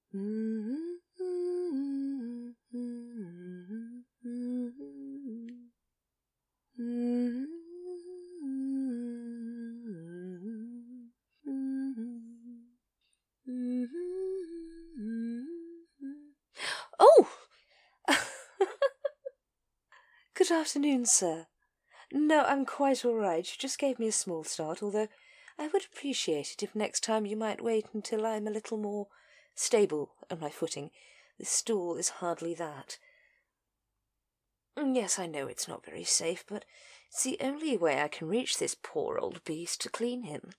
Oh! Good afternoon, sir. No, I'm quite all right. You just gave me a small start, although I would appreciate it if next time you might wait until I'm a little more stable on my footing. This stool is hardly that. Yes, I know it's not very safe, but it's the only way I can reach this poor old beast to clean him.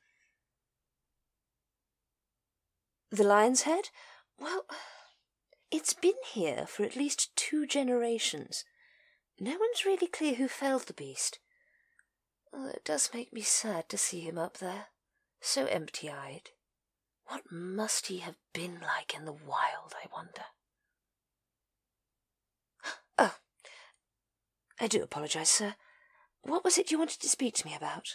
The lion's head? Well, it's been here for at least 2 generations. No one's really clear who felled the beast. Oh, it does make me sad to see him up there, so empty-eyed. What must he have been like in the wild, I wonder? Oh, I do apologise, sir. What was it you wanted to speak to me about?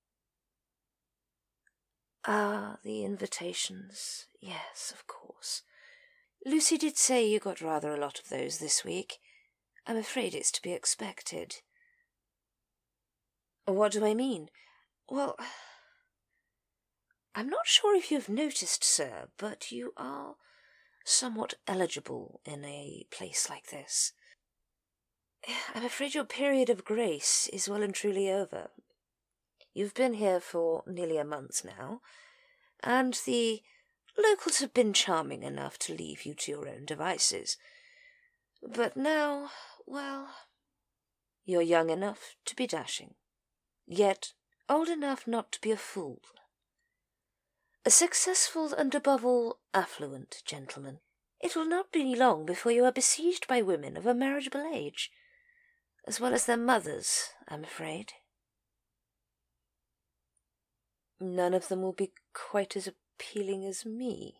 Ah, the invitations. Yes, of course. Lucy did say you got rather a lot of those this week. I'm afraid it's to be expected. What do I mean? Well, I'm not sure if you've noticed, sir, but you are somewhat eligible in a place like this. I'm afraid your period of grace is well and truly over. You've been here for nearly a month now, and the locals have been charming enough to leave you to your own devices. But now, well, you're young enough to be dashing, yet old enough not to be a fool. A successful and above all affluent gentleman. It will not be long before you are besieged by women of a marriageable age, as well as their mothers, I'm afraid. None of them will be quite as appealing as me.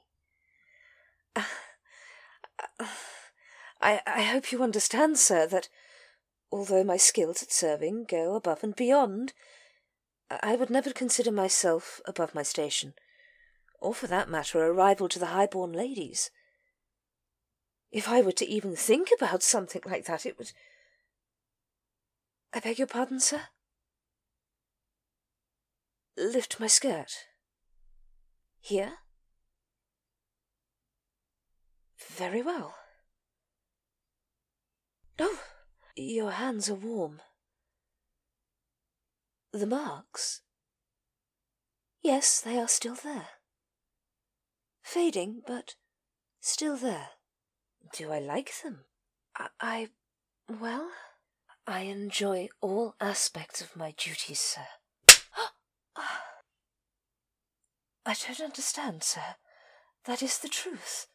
I hope you understand, sir, that although my skills at serving go above and beyond, I would never consider myself above my station, or for that matter a rival to the high-born ladies. If I were to even think about something like that, it would... I beg your pardon, sir? Lift my skirt. Here? Very well. Oh, your hands are warm. The marks? Yes, they are still there. Fading, but still there. Do I like them? Well, I enjoy all aspects of my duties, sir. I don't understand, sir. That is the truth.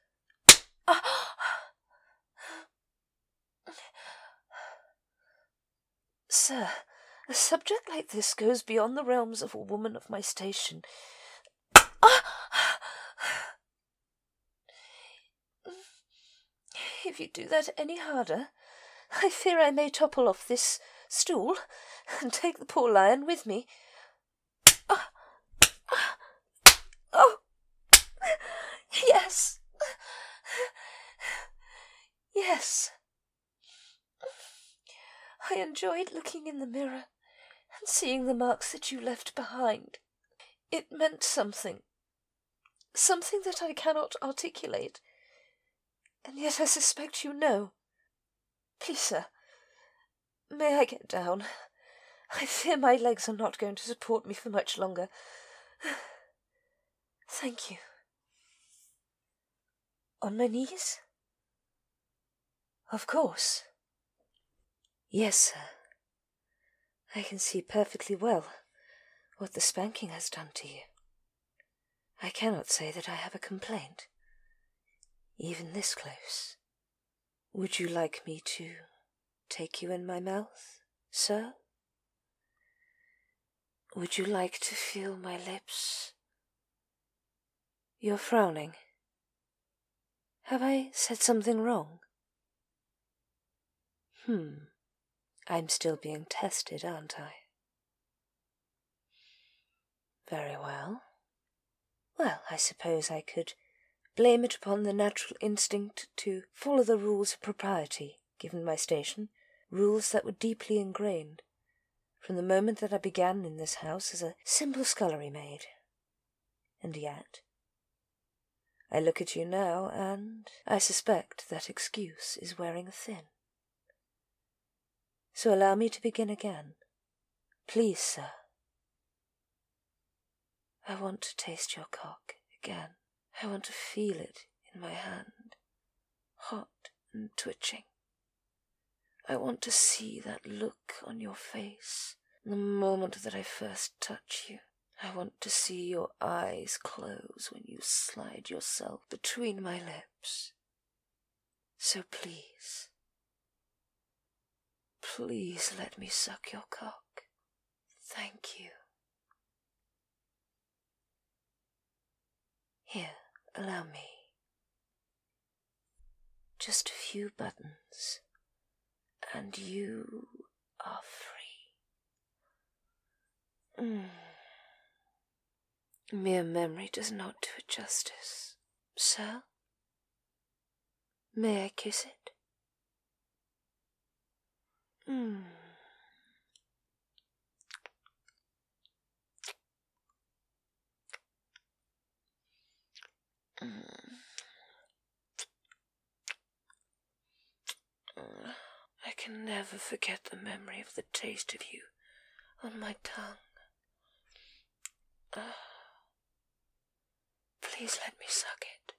Sir, a subject like this goes beyond the realms of a woman of my station. If you do that any harder, I fear I may topple off this stool and take the poor lion with me. Oh, yes. Yes. I enjoyed looking in the mirror and seeing the marks that you left behind. It meant something. Something that I cannot articulate. And yet I suspect you know. Please, sir, may I get down? I fear my legs are not going to support me for much longer. Thank you. On my knees? Of course. Yes, sir. I can see perfectly well what the spanking has done to you. I cannot say that I have a complaint, even this close. Would you like me to take you in my mouth, sir? Would you like to feel my lips? You're frowning. Have I said something wrong? I'm still being tested, aren't I? Very well. Well, I suppose I could blame it upon the natural instinct to follow the rules of propriety, given my station, rules that were deeply ingrained from the moment that I began in this house as a simple scullery maid. And yet, I look at you now, and I suspect that excuse is wearing thin. So allow me to begin again. Please, sir. I want to taste your cock again. I want to feel it in my hand, hot and twitching. I want to see that look on your face the moment that I first touch you. I want to see your eyes close when you slide yourself between my lips. So please, please let me suck your cock. Thank you. Here, allow me. Just a few buttons, and you are free. Mere memory does not do it justice. Sir, may I kiss it? I can never forget the memory of the taste of you on my tongue. Please let me suck it.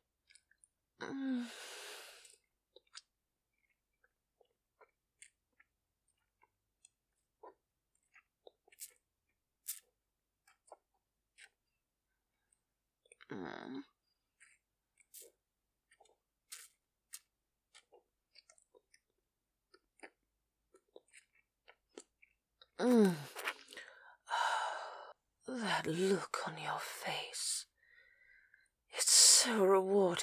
That look on your face. It's so rewarding.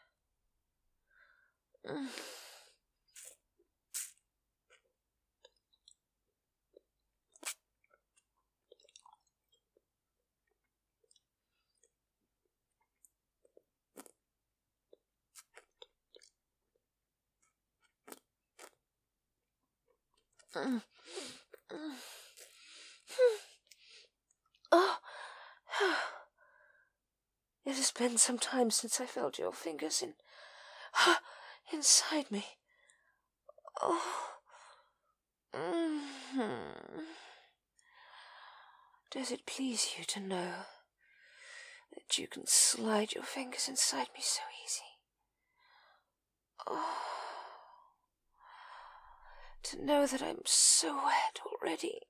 It has been some time since I felt your fingers inside me. Does it please you to know that you can slide your fingers inside me so easy? To know that I'm so wet already.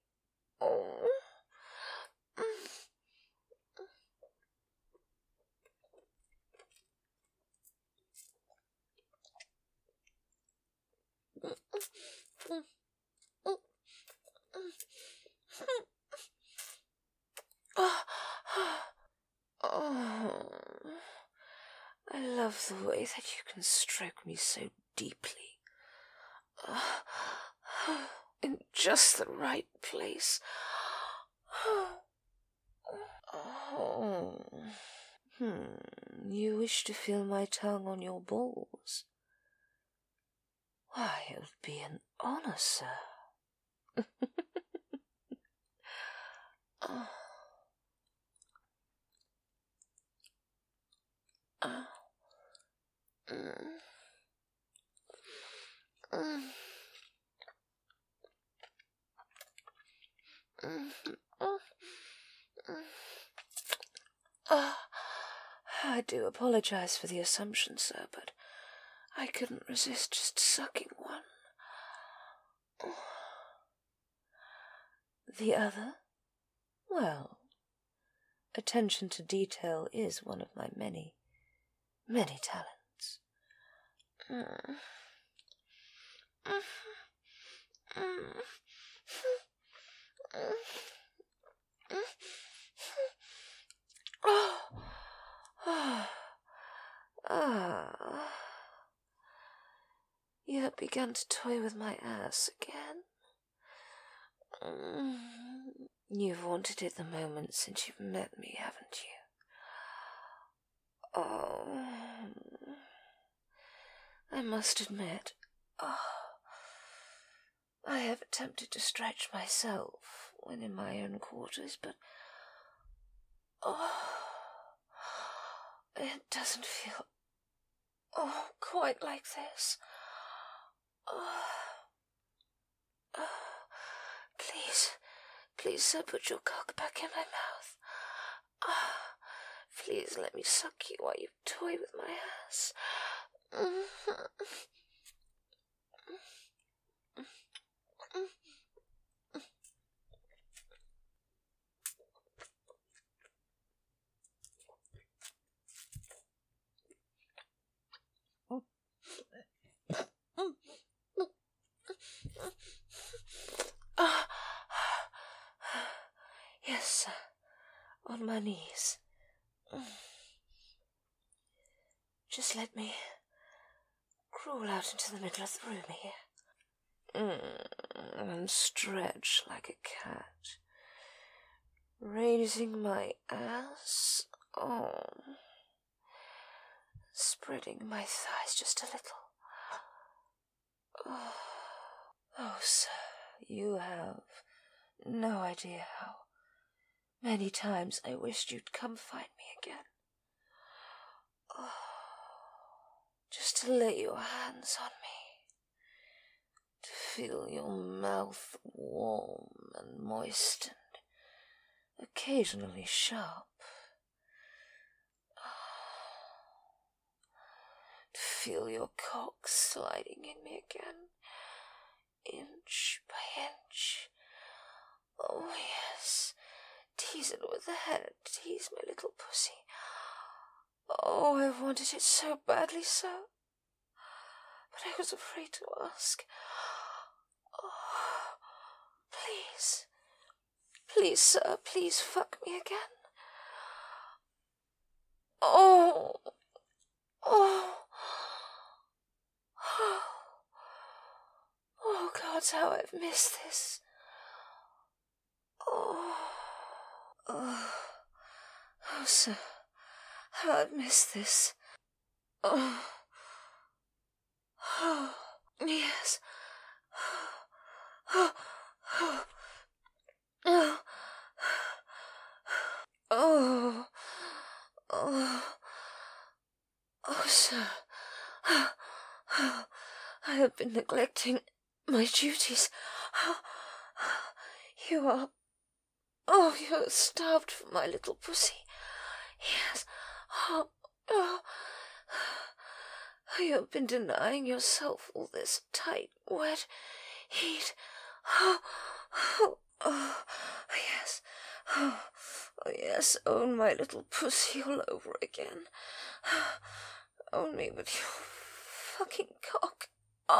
I love the way that you can stroke me so deeply. In just the right place. You wish to feel my tongue on your balls? Why, it would be an honor, sir. I do apologize for the assumption, sir, but I couldn't resist just sucking one. The other? Well, attention to detail is one of my many, many talents. You have begun to toy with my ass again? You've wanted it the moment since you've met me, haven't you? I must admit, I have attempted to stretch myself when in my own quarters, but it doesn't feel quite like this. Please, sir, put your cock back in my mouth. Please let me suck you while you toy with my ass. Yes, sir. On my knees. Just let me crawl out into the middle of the room here. And stretch like a cat. Raising my ass. Spreading my thighs just a little. Oh, sir, you have no idea how many times I wished you'd come find me again. Just to lay your hands on me, to feel your mouth warm and moist and occasionally sharp. To feel your cock sliding in me again, inch by inch. Oh, yes. Tease it with the head. Tease my little pussy. Oh, I wanted it so badly, sir. But I was afraid to ask. Oh, please. Please, sir, please fuck me again. Oh. Oh, God, how I've missed this. Oh, sir, how I've missed this. Yes. Sir. I have been neglecting my duties. You're starved for my little pussy. Yes. You have been denying yourself all this tight, wet heat. Yes. Yes, own my little pussy all over again. Own me with your fucking cock.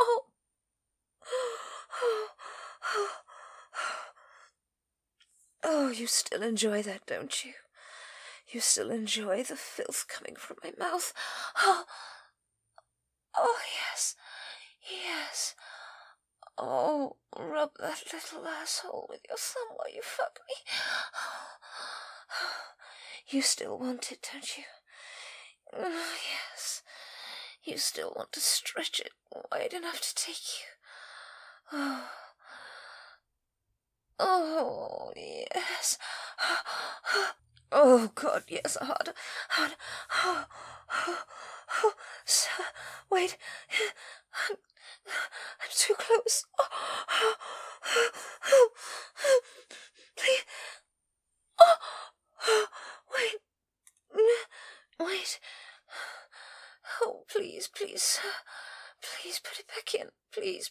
Oh, you still enjoy that, don't you? You still enjoy the filth coming from my mouth? Oh, yes. Yes. Oh, rub that little asshole with your thumb while you fuck me. You still want it, don't you? Yes. You still want to stretch it wide enough to take you. Oh, yes. Oh, God, yes, hard. Sir, wait. I'm too close. Please. Wait. Oh, please, sir. Please put it back in. Please.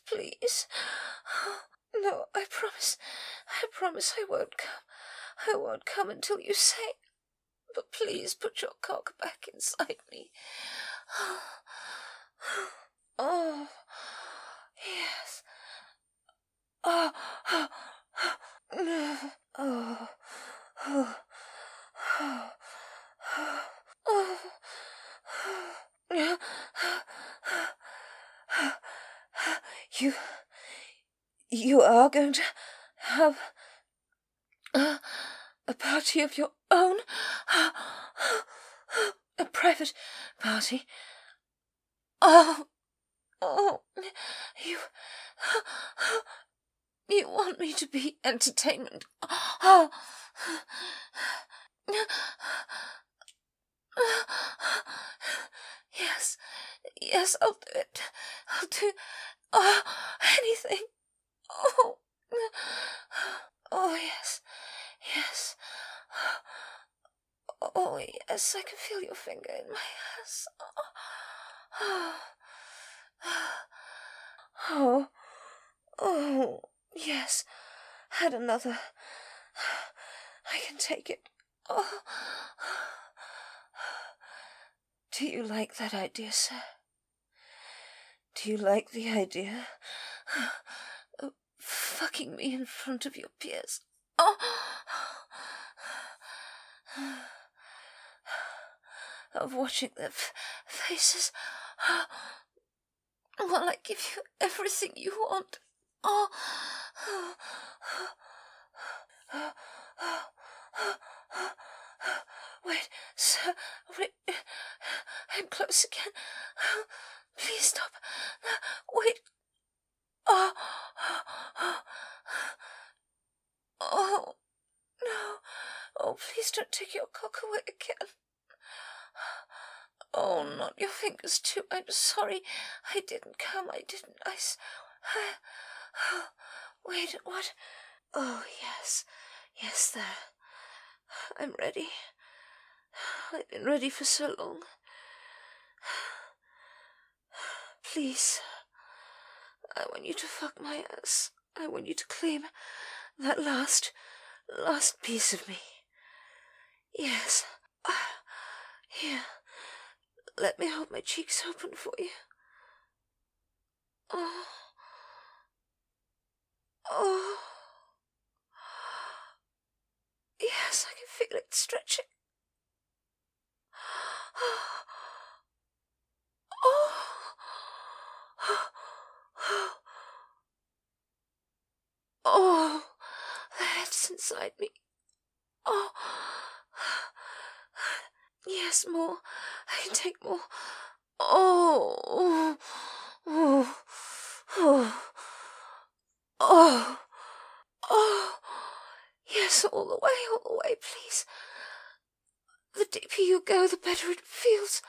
No, I promise I won't come. I won't come until you say. But please put your cock back inside me. Oh, yes. You are going to have a party of your own? A private party? Oh, Oh, you want me to be entertainment? Oh. Yes, I'll do it. I'll do anything. Oh, yes. Oh, yes, I can feel your finger in my ass. Oh, yes. Had another. I can take it. Oh. Do you like that idea, sir? Do you like the idea of fucking me in front of your peers? Oh. Of watching their faces while I give you everything you want. Oh. Wait, sir, wait. I'm close again. Please stop. Wait. Oh, no. Oh, please don't take your cock away again. Oh, not your fingers too. I'm sorry. I didn't come. Wait, what? Oh, yes. Yes, there. I'm ready. I've been ready for so long. Please. I want you to fuck my ass. I want you to claim that last piece of me. Yes. Here. Let me hold my cheeks open for you. Oh. Yes, I can feel it stretching. Oh, the head's inside me. Oh, yes, more. I can take more. Oh. Yes, all the way, please. The deeper you go, the better it feels.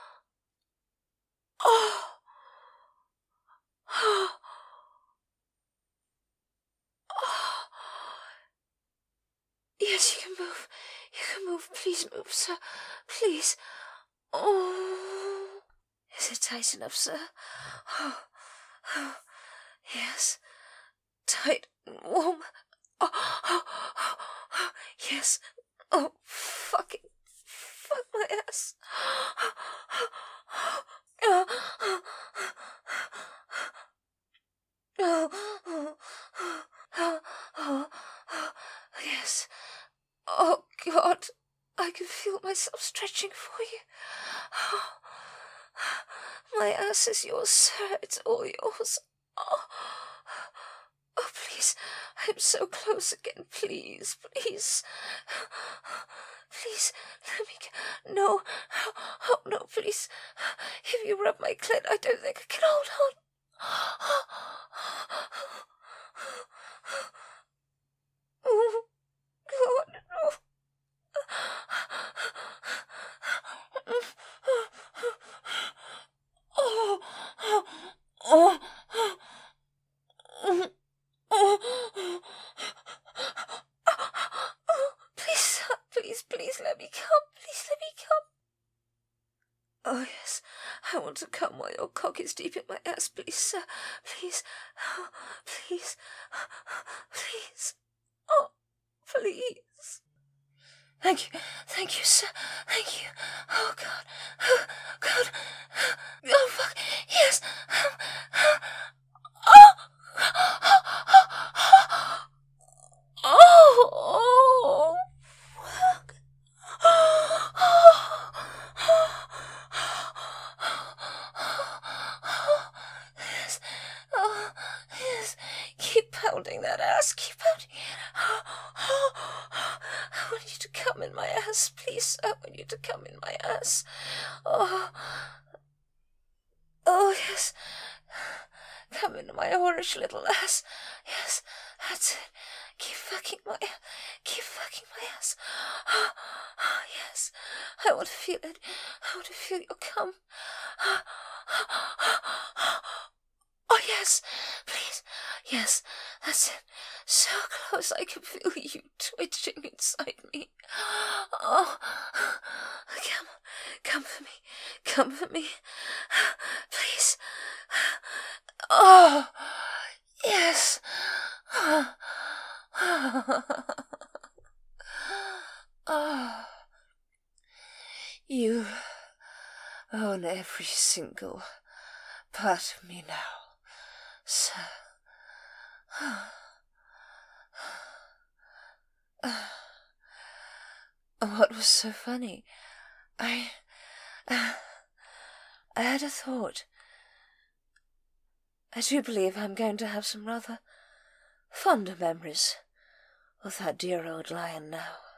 Yes, you can move. Please move, sir. Please. Oh. Is it tight enough, sir? Oh. Yes. Tight and warm. Yes. Oh, fuck my ass. Yes. Oh, God. I can feel myself stretching for you. My ass is yours, sir. It's all yours. Oh, please. I'm so close again. Please. Please, let me go. No. Oh, no, please. If you rub my clit, I don't think I can hold on. Oh, God, no. Please let me come. Oh, yes, I want to come while your cock is deep in my ass, please, sir. Please. Oh, please. Oh, please. Thank you, sir. Thank you. Oh, God. Oh, God. Oh, fuck. Yes. Oh, fuck. Yes. Oh, yes. Keep pounding that ass. Keep pounding it. I want you to come in my ass, please. I want you to come in my ass. Oh, yes. Come into my whorish little ass. Yes, that's it. Keep fucking my ass. Oh, yes. I want to feel it. I want to feel your cum. Oh, yes. Please. Yes, that's it. So close I can feel you twitching inside me. Oh, come for me. Come for me. Please. Oh, yes. Oh, you own every single part of me now, sir. What was so funny? I had a thought. I do believe I'm going to have some rather fonder memories of that dear old lion now.